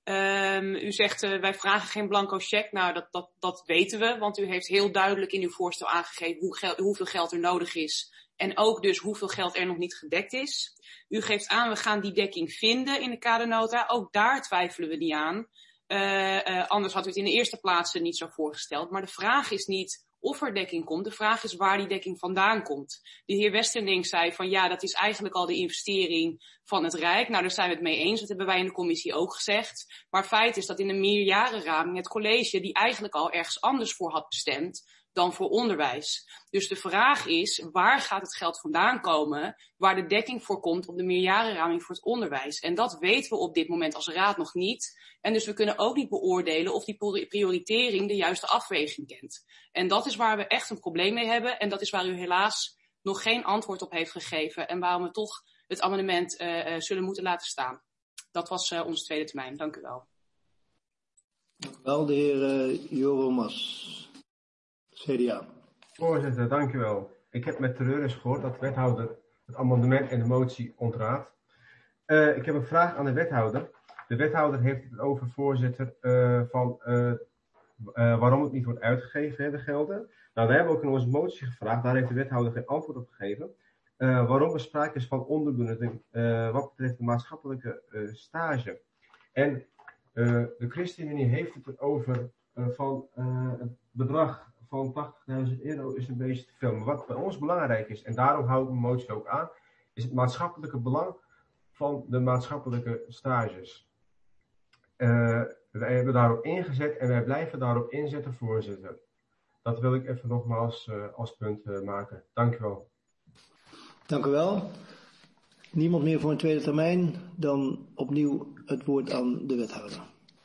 Um, u zegt, uh, wij vragen geen blanco cheque. Nou, dat, dat, dat weten we, want u heeft heel duidelijk in uw voorstel aangegeven hoe gel- hoeveel geld er nodig is. En ook dus hoeveel geld er nog niet gedekt is. U geeft aan, we gaan die dekking vinden in de kadernota. Ook daar twijfelen we niet aan. Uh, uh, anders had u het in de eerste plaats niet zo voorgesteld. Maar de vraag is niet of er dekking komt. De vraag is waar die dekking vandaan komt. De heer Westerding zei van ja, dat is eigenlijk al de investering van het Rijk. Nou, daar zijn we het mee eens. Dat hebben wij in de commissie ook gezegd. Maar feit is dat in de meerjarenraming het college die eigenlijk al ergens anders voor had bestemd dan voor onderwijs. Dus de vraag is, waar gaat het geld vandaan komen waar de dekking voor komt op de meerjarenraming voor het onderwijs? En dat weten we op dit moment als raad nog niet. En dus we kunnen ook niet beoordelen of die prioritering de juiste afweging kent. En dat is waar we echt een probleem mee hebben. En dat is waar u helaas nog geen antwoord op heeft gegeven. En waarom we toch het amendement uh, uh, zullen moeten laten staan. Dat was uh, onze tweede termijn. Dank u wel. Dank u wel, de heer uh, Joromas. C D A. Voorzitter, dank u wel. Ik heb met terreur eens gehoord dat de wethouder het amendement en de motie ontraadt. Uh, ik heb een vraag aan de wethouder. De wethouder heeft het over, voorzitter, uh, van uh, uh, waarom het niet wordt uitgegeven, hè, de gelden. Nou, we hebben ook in onze motie gevraagd, daar heeft de wethouder geen antwoord op gegeven. Uh, waarom er sprake is van onderbenutting uh, wat betreft de maatschappelijke uh, stage. En uh, de ChristenUnie heeft het erover uh, van uh, het bedrag van tachtigduizend euro is een beetje te veel. Maar wat bij ons belangrijk is, en daarom hou ik mijn motie ook aan, is het maatschappelijke belang van de maatschappelijke stages. Uh, wij hebben daarop ingezet en wij blijven daarop inzetten, voorzitter. Dat wil ik even nogmaals uh, als punt uh, maken. Dank u wel. Dank u wel. Niemand meer voor een tweede termijn. Dan opnieuw het woord aan de wethouder.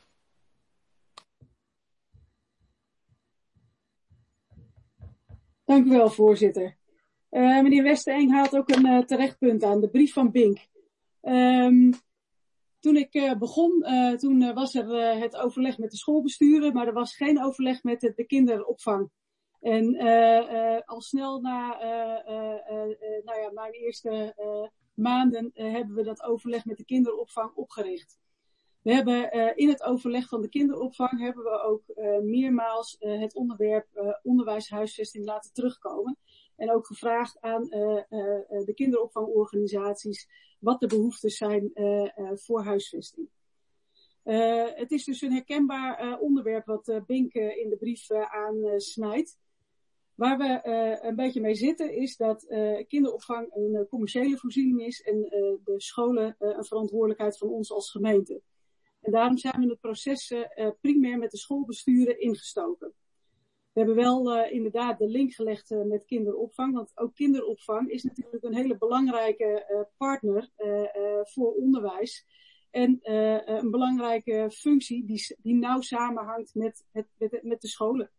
Dank u wel, voorzitter. Uh, meneer Westereng haalt ook een uh, terecht punt aan, de brief van Bink. Um, toen ik uh, begon, uh, toen uh, was er uh, het overleg met de schoolbesturen, maar er was geen overleg met de, de kinderopvang. En uh, uh, al snel na uh, uh, uh, uh, nou ja, mijn eerste uh, maanden uh, hebben we dat overleg met de kinderopvang opgericht. We hebben uh, in het overleg van de kinderopvang hebben we ook uh, meermaals uh, het onderwerp uh, onderwijshuisvesting laten terugkomen. En ook gevraagd aan uh, uh, de kinderopvangorganisaties wat de behoeftes zijn uh, uh, voor huisvesting. Uh, het is dus een herkenbaar uh, onderwerp wat uh, Bink uh, in de brief uh, aansnijdt. Waar we uh, een beetje mee zitten is dat uh, kinderopvang een uh, commerciële voorziening is en uh, de scholen uh, een verantwoordelijkheid van ons als gemeente. En daarom zijn we het proces uh, primair met de schoolbesturen ingestoken. We hebben wel uh, inderdaad de link gelegd uh, met kinderopvang, want ook kinderopvang is natuurlijk een hele belangrijke uh, partner uh, uh, voor onderwijs. En uh, een belangrijke functie die, die nauw samenhangt met, het, met, met de scholen.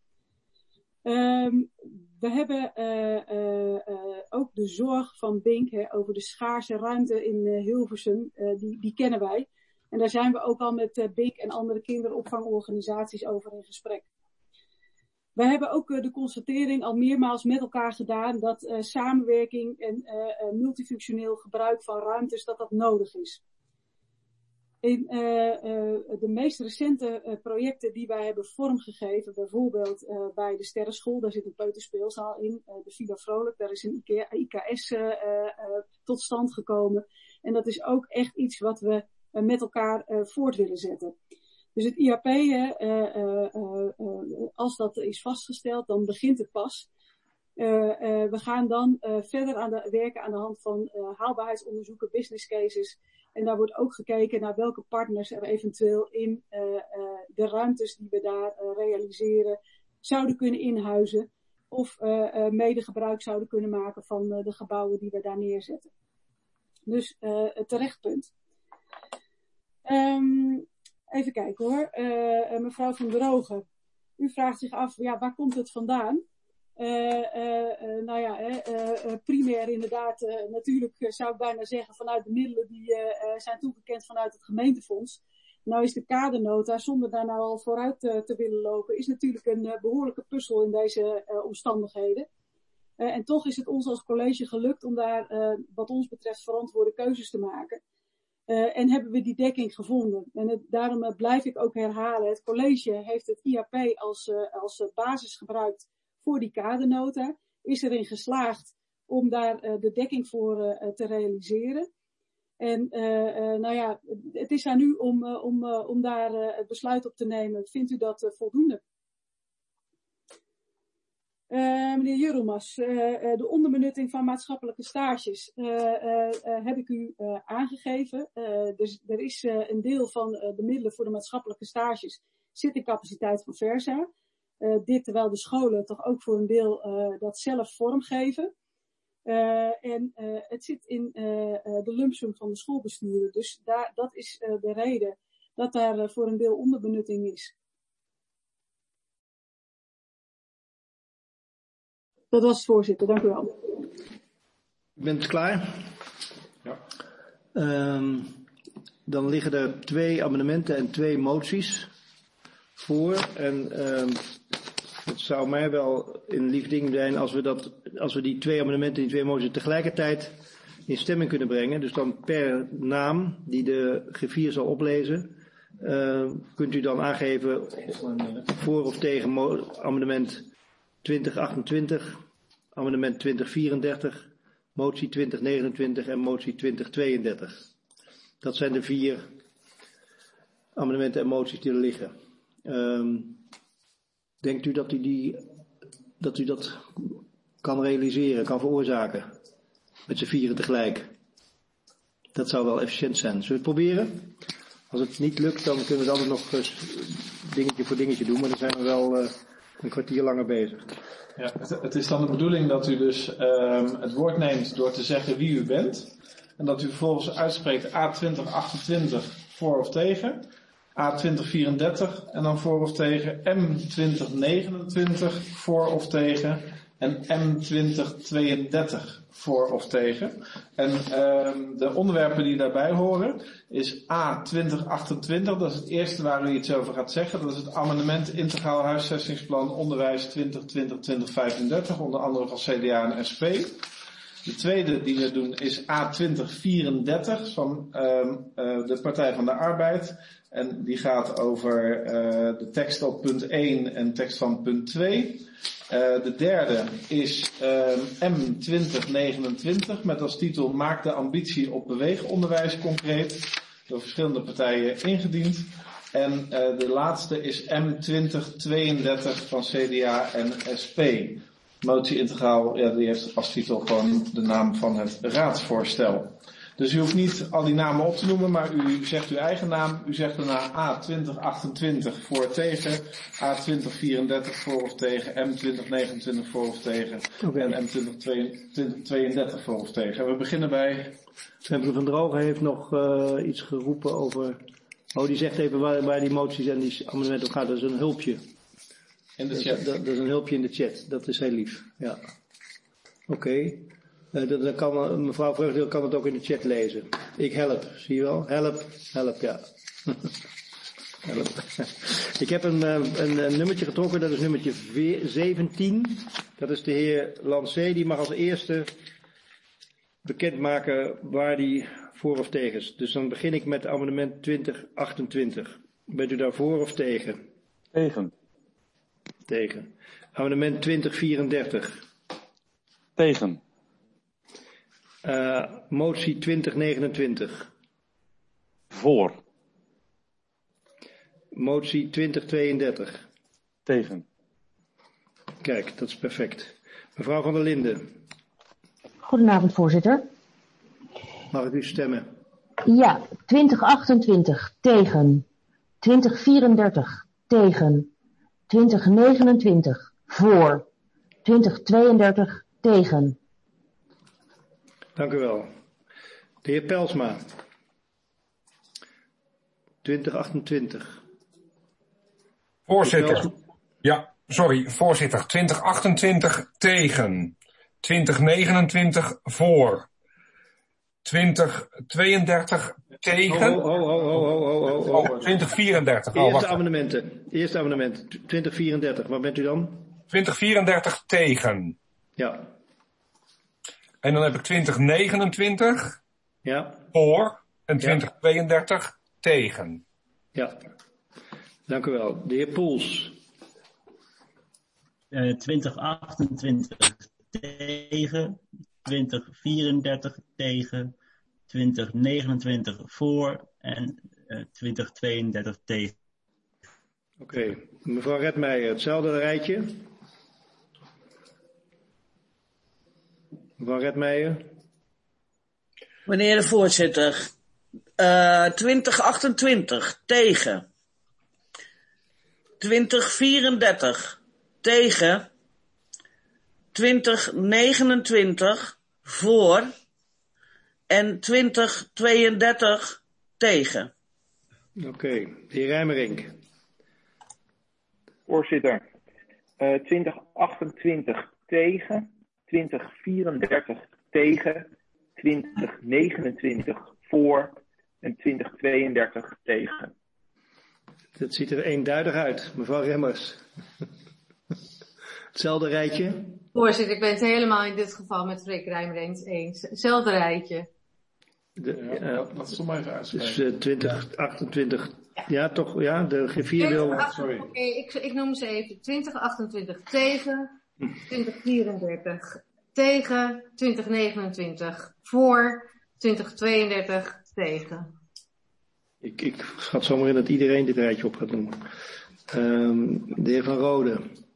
Um, we hebben uh, uh, uh, ook de zorg van Bink hè, over de schaarse ruimte in uh, Hilversum, uh, die, die kennen wij. En daar zijn we ook al met uh, Bink en andere kinderopvangorganisaties over in gesprek. We hebben ook uh, de constatering al meermaals met elkaar gedaan dat uh, samenwerking en uh, uh, multifunctioneel gebruik van ruimtes, dat dat nodig is. In uh, uh, de meest recente uh, projecten die wij hebben vormgegeven, bijvoorbeeld uh, bij de Sterrenschool, daar zit een peuterspeelzaal in, uh, de Villa Vrolijk, daar is een I K S uh, uh, tot stand gekomen. En dat is ook echt iets wat we uh, met elkaar uh, voort willen zetten. Dus het I A P, uh, uh, uh, uh, als dat is vastgesteld, dan begint het pas. Uh, uh, we gaan dan uh, verder aan de, werken aan de hand van uh, haalbaarheidsonderzoeken, business cases. En daar wordt ook gekeken naar welke partners er eventueel in uh, uh, de ruimtes die we daar uh, realiseren zouden kunnen inhuizen. Of uh, uh, mede gebruik zouden kunnen maken van uh, de gebouwen die we daar neerzetten. Dus uh, het terechtpunt. Um, even kijken hoor. Uh, uh, mevrouw Van Drogen. U vraagt zich af, ja, waar komt het vandaan? Uh, uh, uh, nou ja, uh, uh, primair inderdaad, uh, natuurlijk uh, zou ik bijna zeggen vanuit de middelen die uh, uh, zijn toegekend vanuit het gemeentefonds. Nou is de kadernota, zonder daar nou al vooruit uh, te willen lopen, is natuurlijk een uh, behoorlijke puzzel in deze uh, omstandigheden. Uh, en toch is het ons als college gelukt om daar, uh, wat ons betreft, verantwoorde keuzes te maken. Uh, en hebben we die dekking gevonden. En het, daarom uh, blijf ik ook herhalen. Het college heeft het I A P als, uh, als uh, basis gebruikt voor die kadernota. Is erin geslaagd om daar uh, de dekking voor uh, te realiseren. En uh, uh, nou ja, het is aan u om, uh, om, uh, om daar uh, het besluit op te nemen. Vindt u dat uh, voldoende? Uh, meneer Jurumas, uh, uh, de onderbenutting van maatschappelijke stages uh, uh, uh, heb ik u uh, aangegeven. Uh, dus er is uh, een deel van uh, de middelen voor de maatschappelijke stages zit in capaciteit van Versa. Uh, dit terwijl de scholen toch ook voor een deel uh, dat zelf vormgeven. Uh, en uh, het zit in uh, uh, de lumpsum van de schoolbesturen. Dus daar, dat is uh, de reden dat daar uh, voor een deel onderbenutting is. Dat was het, voorzitter. Dank u wel. U bent klaar? Ja. Um, dan liggen er twee amendementen en twee moties voor. En um, het zou mij wel in lief ding zijn als we, dat, als we die twee amendementen en die twee moties tegelijkertijd in stemming kunnen brengen. Dus dan per naam die de griffier zal oplezen. Uh, kunt u dan aangeven voor of tegen amendement twintig achtentwintig, amendement twintig vierendertig, motie twintig negenentwintig en motie twintig tweeëndertig. Dat zijn de vier amendementen en moties die er liggen. Um, denkt u dat u, die, dat u dat kan realiseren, kan veroorzaken? Met z'n vieren tegelijk. Dat zou wel efficiënt zijn. Zullen we het proberen? Als het niet lukt, dan kunnen we het altijd nog uh, dingetje voor dingetje doen, maar dan zijn we wel uh, een kwartier langer bezig. Ja, het, het is dan de bedoeling dat u dus um, het woord neemt door te zeggen wie u bent. En dat u vervolgens uitspreekt A twintig achtentwintig voor of tegen, A twintig vierendertig en dan voor of tegen, M twintig negenentwintig voor of tegen en M twintig tweeëndertig voor of tegen. En um, de onderwerpen die daarbij horen is A twintig achtentwintig, dat is het eerste waar u iets over gaat zeggen. Dat is het amendement Integraal Huisvestingsplan Onderwijs twintig twintig tot twintig vijfendertig, onder andere van C D A en S P. De tweede die we doen is A twintig vierendertig van um, uh, de Partij van de Arbeid. En die gaat over uh, de tekst op punt één en tekst van punt twee. Uh, de derde is uh, M twintig negenentwintig met als titel Maak de ambitie op beweegonderwijs concreet. Door verschillende partijen ingediend. En uh, de laatste is M twintig tweeëndertig van C D A en S P. Motie integraal, ja, die heeft als titel gewoon de naam van het raadsvoorstel. Dus u hoeft niet al die namen op te noemen, maar u zegt uw eigen naam. U zegt daarna A twintig achtentwintig voor tegen, A twintig vierendertig voor of tegen, M twintig negenentwintig voor of tegen okay. En M twintig tweeëndertig voor of tegen. En we beginnen bij... Femke van Drogen heeft nog uh, iets geroepen over... Oh, die zegt even waar, waar die moties en die amendementen op gaan. Dat is een hulpje. In de chat. Dat, dat, dat is een hulpje in de chat. Dat is heel lief. Ja. Oké. Okay. Uh, dat, dat kan, mevrouw Vreugdeel kan het ook in de chat lezen. Ik help, zie je wel? Help, help, ja. Help. Ik heb een, een, een nummertje getrokken, dat is nummertje zeventien. Dat is de heer Lancé, die mag als eerste bekendmaken waar die voor of tegen is. Dus dan begin ik met amendement twintig achtentwintig. Bent u daar voor of tegen? Tegen. Tegen. Amendement twintig vierendertig. Tegen. Uh, motie twintig negenentwintig. Voor. Motie twintig tweeëndertig. Tegen. Kijk, dat is perfect. Mevrouw van der Linden. Goedenavond, voorzitter. Mag ik u stemmen? Ja, twintig achtentwintig tegen. twintig vierendertig tegen. twintig negenentwintig voor. twintig tweeëndertig tegen. Dank u wel. De heer Pelsma. twintig achtentwintig. Voorzitter. Ja, sorry, voorzitter. twintig achtentwintig tegen. twintig negenentwintig voor. twintig tweeëndertig tegen. Oh, oh, oh, oh, oh, oh, oh. oh twintig vierendertig. Eerste oh, amendementen. Eerste amendement. twintig vierendertig. Waar bent u dan? twintig vierendertig tegen. Ja. En dan heb ik twintig negenentwintig. Ja. Voor. en twintig tweeëndertig tegen. Ja, dank u wel. De heer Poels. Uh, twintig achtentwintig tegen, twintig vierendertig tegen, twintig negenentwintig voor en uh, twintig tweeëndertig tegen. Oké, okay. Mevrouw Redmeijer, hetzelfde rijtje. Mevrouw Redmeijer. Meneer de voorzitter, uh, twintig achtentwintig tegen, twintig vierendertig tegen, twintig negenentwintig voor en twintig tweeëndertig tegen. Oké, okay. De heer Rijmerink. Voorzitter, uh, twintig achtentwintig tegen, twintig vierendertig tegen, twintig negenentwintig voor en twintig tweeëndertig tegen. Dat ziet er eenduidig uit, mevrouw Remmers. Hetzelfde rijtje? Voorzitter, ik ben het helemaal in dit geval met Freek Rijmerink eens. Hetzelfde rijtje. De, ja, uh, dat, dat is toch maar even uitspreken. Dus uh, twintig achtentwintig, ja. ja toch, ja, de G vier wil... Sorry. Oké, okay, ik, ik noem ze even. twintig achtentwintig tegen, twintig vierendertig tegen, twintig negenentwintig voor, twintig tweeëndertig tegen. Ik, ik schat zomaar in dat iedereen dit rijtje op gaat noemen. Um, de heer Van Rode.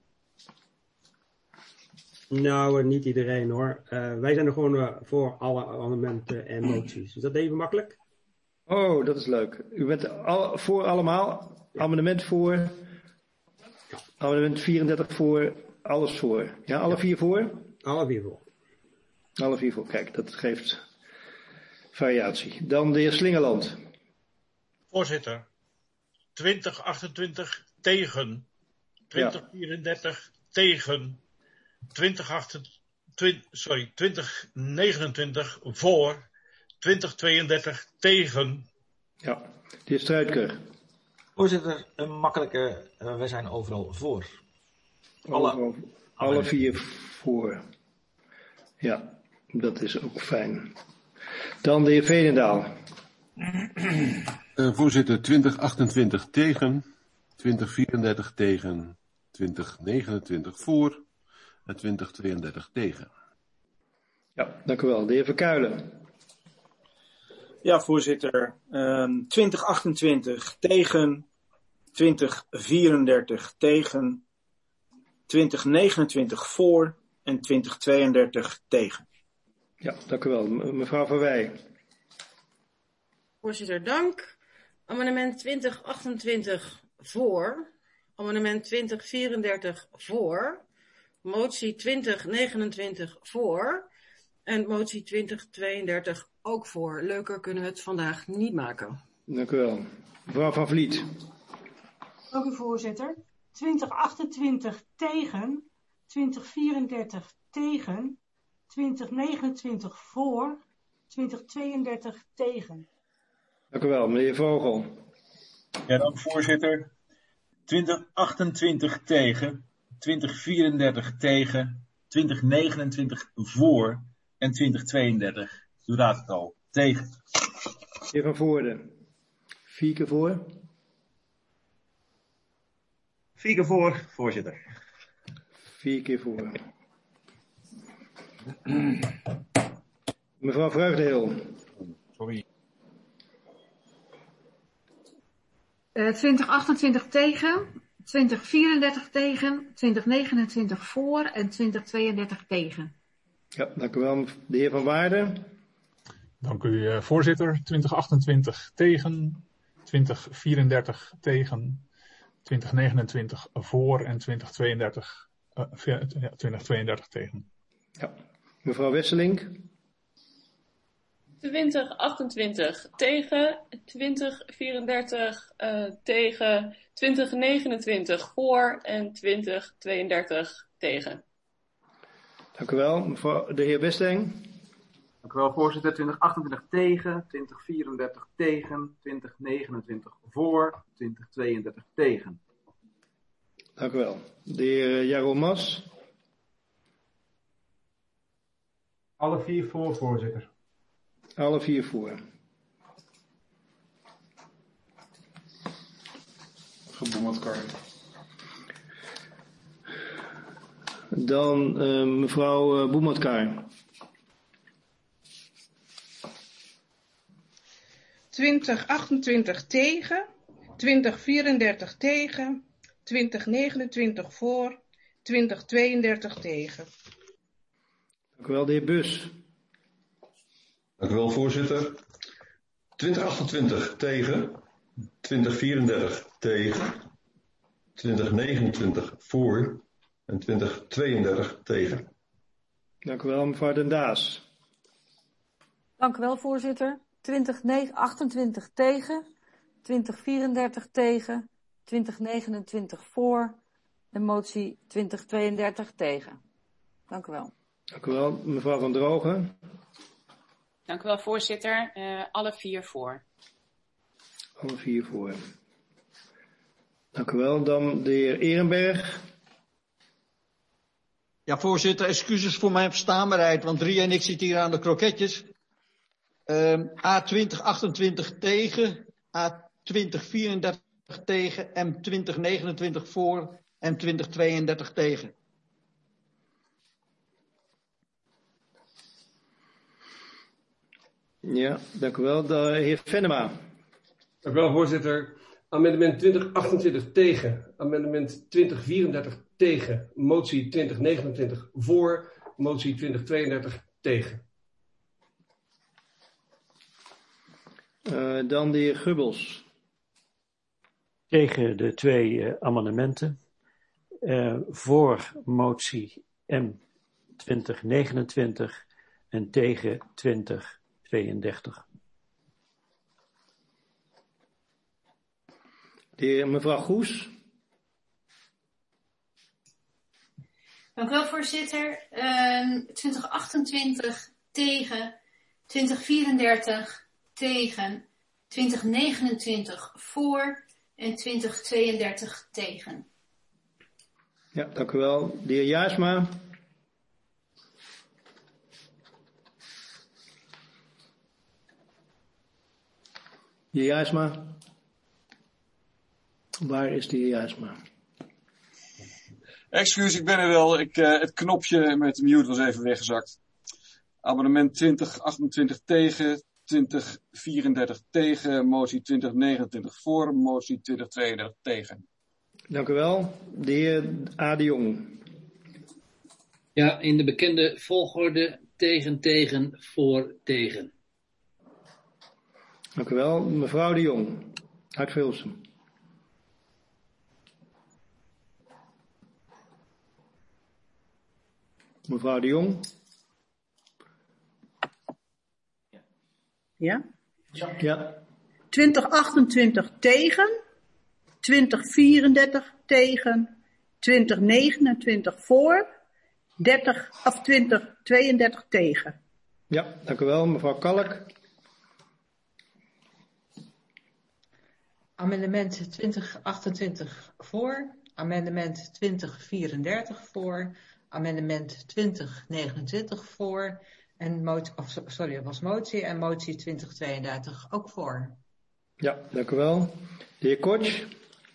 Nou, niet iedereen hoor. Uh, wij zijn er gewoon uh, voor alle amendementen en moties. Is dat even makkelijk? Oh, dat is leuk. U bent al, voor allemaal. Ja. Amendement voor. Amendement vierendertig voor. Alles voor. Ja, alle ja. vier voor? Alle vier voor. Alle vier voor. Kijk, dat geeft variatie. Dan de heer Slingerland. Voorzitter. twintig achtentwintig tegen. twintig vierendertig ja. tegen. twintig achtentwintig, sorry, twintig negenentwintig voor, twintig tweeëndertig tegen. Ja, de heer Struitker. Voorzitter, een makkelijke, uh, wij zijn overal voor. Alle, alle, alle vier voor. Ja, dat is ook fijn. Dan de heer Veenendaal. Uh, voorzitter, twintig achtentwintig tegen, twintig vierendertig tegen, twintig negenentwintig voor. En twintig tweeëndertig tegen. Ja, dank u wel. De heer Verkuilen. Ja, voorzitter. Um, twintig achtentwintig tegen, twintig vierendertig tegen, twintig negenentwintig voor en twintig tweeëndertig tegen. Ja, dank u wel. Me- mevrouw Verwij. Voorzitter, dank. Amendement twintig achtentwintig voor. Amendement twintig vierendertig voor. Motie twintig negenentwintig voor en motie twintig tweeëndertig ook voor. Leuker kunnen we het vandaag niet maken. Dank u wel. Mevrouw Van Vliet. Dank u voorzitter. twintig achtentwintig tegen, twintig vierendertig tegen, twintig negenentwintig voor, twintig tweeëndertig tegen. Dank u wel. Meneer Vogel. Ja, dank voorzitter. twintig achtentwintig tegen. twintig vierendertig tegen, twintig negenentwintig voor en twintig tweeëndertig, u raadt het al, tegen. Heer Van Voorden, vier keer voor. Vier keer voor, voorzitter. Vier keer voor. Mevrouw Vreugdeheel. Sorry. Uh, twintig achtentwintig tegen. twintig vierendertig tegen, twintig negenentwintig voor en twintig tweeëndertig tegen. Ja, dank u wel. De heer Van Waarden. Dank u, uh, voorzitter. twintig achtentwintig tegen, twintig vierendertig tegen, twintig negenentwintig voor en twintig tweeëndertig, uh, twintig tweeëndertig tegen. Ja, mevrouw Wesselink. twintig achtentwintig tegen, twintig vierendertig uh, tegen, twintig negenentwintig voor en twintig tweeëndertig tegen. Dank u wel. Mevrouw, de heer Westeng. Dank u wel, voorzitter. twintig achtentwintig tegen, twintig vierendertig tegen, twintig negenentwintig voor, twintig tweeëndertig tegen. Dank u wel. De heer Jaron Mas. Alle vier voor, voorzitter. Alle vier voor. Geboemelkar. Dan uh, mevrouw uh, Boemelkar. twintig achtentwintig tegen, twintig vierendertig tegen, twintig negenentwintig voor, twintig tweeëndertig tegen. Dank u wel, de heer Bus. Dank u wel, voorzitter. twintig achtentwintig tegen, twintig vierendertig tegen, twintig negenentwintig voor en twintig tweeëndertig tegen. Dank u wel, mevrouw Den Daas. Dank u wel, voorzitter. twintig achtentwintig tegen, twintig vierendertig tegen, twintig negenentwintig voor en motie twintig tweeëndertig tegen. Dank u wel. Dank u wel, mevrouw Van Drogen. Dank u wel, voorzitter. Uh, alle vier voor. Alle vier voor. Dank u wel. Dan de heer Ehrenberg. Ja, voorzitter, excuses voor mijn verstaanbaarheid, want Ria en ik zitten hier aan de kroketjes. Um, A twintig achtentwintig tegen, A twintig vierendertig tegen, M twintig negenentwintig voor en twintig tweeëndertig tegen. Ja, dank u wel. De heer Venema. Dank u wel, voorzitter. Amendement twintig achtentwintig tegen, amendement twintig vierendertig tegen, motie twintig negenentwintig voor, motie twintig tweeëndertig tegen. Uh, dan de heer Gubbels. Tegen de twee uh, amendementen. Uh, voor motie M twintig negenentwintig en tegen twintig tweeëndertig. De heer, mevrouw Goes. Dank u wel, voorzitter. Uh, twintig achtentwintig tegen, twintig vierendertig tegen, twintig negenentwintig voor en twintig tweeëndertig tegen. Ja, dank u wel. De heer Jaarsma. De heer Jaarsma. Waar is de heer Jaarsma? Excuus, ik ben er wel. Ik, uh, het knopje met de mute was even weggezakt. Abonnement twintig achtentwintig tegen, twintig vierendertig tegen, motie twintig negenentwintig voor, motie twintig tweeëndertig tegen. Dank u wel. De heer A. de Jong. Ja, in de bekende volgorde tegen, tegen, voor, tegen. Dank u wel. Mevrouw de Jong uit Vilsum. Mevrouw de Jong. Ja? Ja. twintig achtentwintig tegen, twintig vierendertig tegen, twintig negenentwintig voor, dertig of twintig tweeëndertig tegen. Ja, dank u wel. Mevrouw Kalk. Amendement twintig achtentwintig voor, amendement twintig vierendertig voor, amendement twintig negenentwintig voor en motie, of, sorry, dat was motie en motie twintig tweeëndertig ook voor. Ja, dank u wel. De heer Kortsch.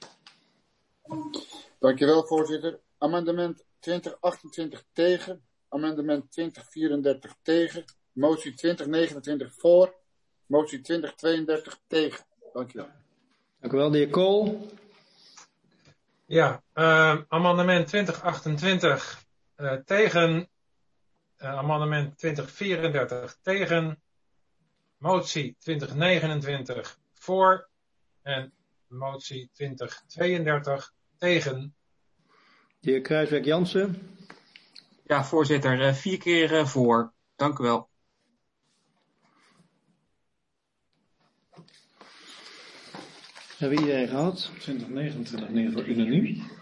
Dankjewel, voorzitter. Amendement twintig achtentwintig tegen, amendement twintig vierendertig tegen, motie twintig negenentwintig voor, motie twintig tweeëndertig tegen. Dankjewel. Dank u wel, de heer Kool. Ja, uh, amendement twintig achtentwintig uh, tegen, uh, amendement twintig vierendertig tegen, motie twintig negenentwintig voor en motie twintig tweeëndertig tegen. De heer Kruiswijk-Jansen. Ja, voorzitter, uh, vier keer uh, voor. Dank u wel. Hebben we iedereen gehad? twintig negenentwintig in ieder geval unaniem.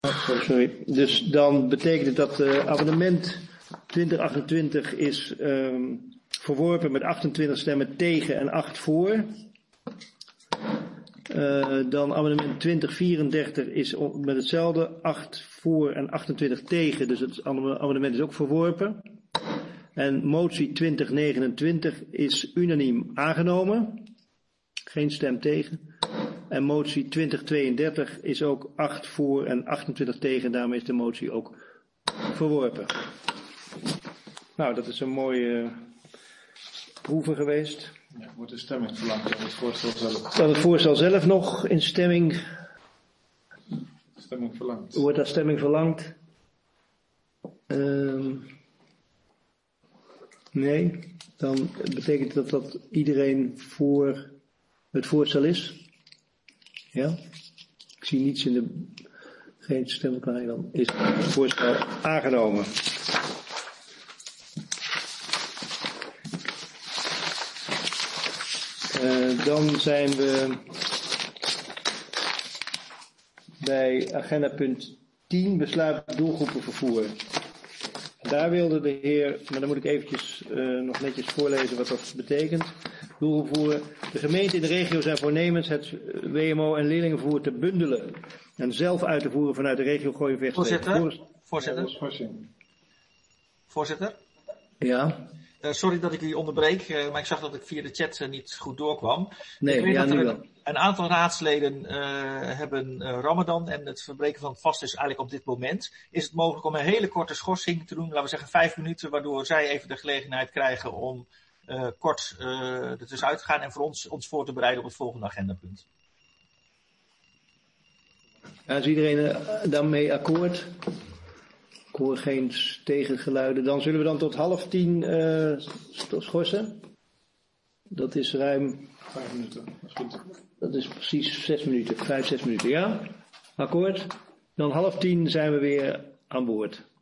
Oh, sorry. Dus dan betekent het dat uh, amendement twintig achtentwintig is um, verworpen met achtentwintig stemmen tegen en acht voor. Uh, dan amendement twintig vierendertig is met hetzelfde, acht voor en achtentwintig tegen, dus het amendement is ook verworpen. En motie twintig negenentwintig is unaniem aangenomen, geen stem tegen. En motie twintig tweeëndertig is ook acht voor en achtentwintig tegen, daarmee is de motie ook verworpen. Nou, dat is een mooie proeve geweest. Ja, wordt de stemming verlangd op het voorstel zelf? Dan het voorstel zelf nog in stemming. Stemming verlangd. Wordt daar stemming verlangd? Um, nee. Dan betekent dat dat iedereen voor het voorstel is. Ja? Ik zie niets in de... Geen stemverklaring, dan is het voorstel aangenomen. Uh, dan zijn we bij agenda punt tien, besluit doelgroepenvervoer. Daar wilde de heer, maar dan moet ik eventjes uh, nog netjes voorlezen wat dat betekent. Doelvervoer. De gemeenten in de regio zijn voornemens het W M O en leerlingenvervoer te bundelen en zelf uit te voeren vanuit de regio Gooienvecht. Voorzitter, voorzitter. Ja, voorzitter. Ja. Uh, sorry dat ik u onderbreek, uh, maar ik zag dat ik via de chat uh, niet goed doorkwam. Nee, ik weet ja, dat er nu een, wel. een aantal raadsleden uh, hebben uh, Ramadan en het verbreken van het vast is eigenlijk op dit moment. Is het mogelijk om een hele korte schorsing te doen, laten we zeggen vijf minuten, waardoor zij even de gelegenheid krijgen om uh, kort uh, er tussenuit te gaan en voor ons, ons voor te bereiden op het volgende agendapunt. Ja, is iedereen uh, daarmee akkoord? Ik hoor geen tegengeluiden. Dan zullen we dan tot half tien uh, schorsen. Dat is ruim... Vijf minuten, dat is goed. Dat is precies zes minuten, vijf, zes minuten, ja? Akkoord? Dan half tien zijn we weer aan boord.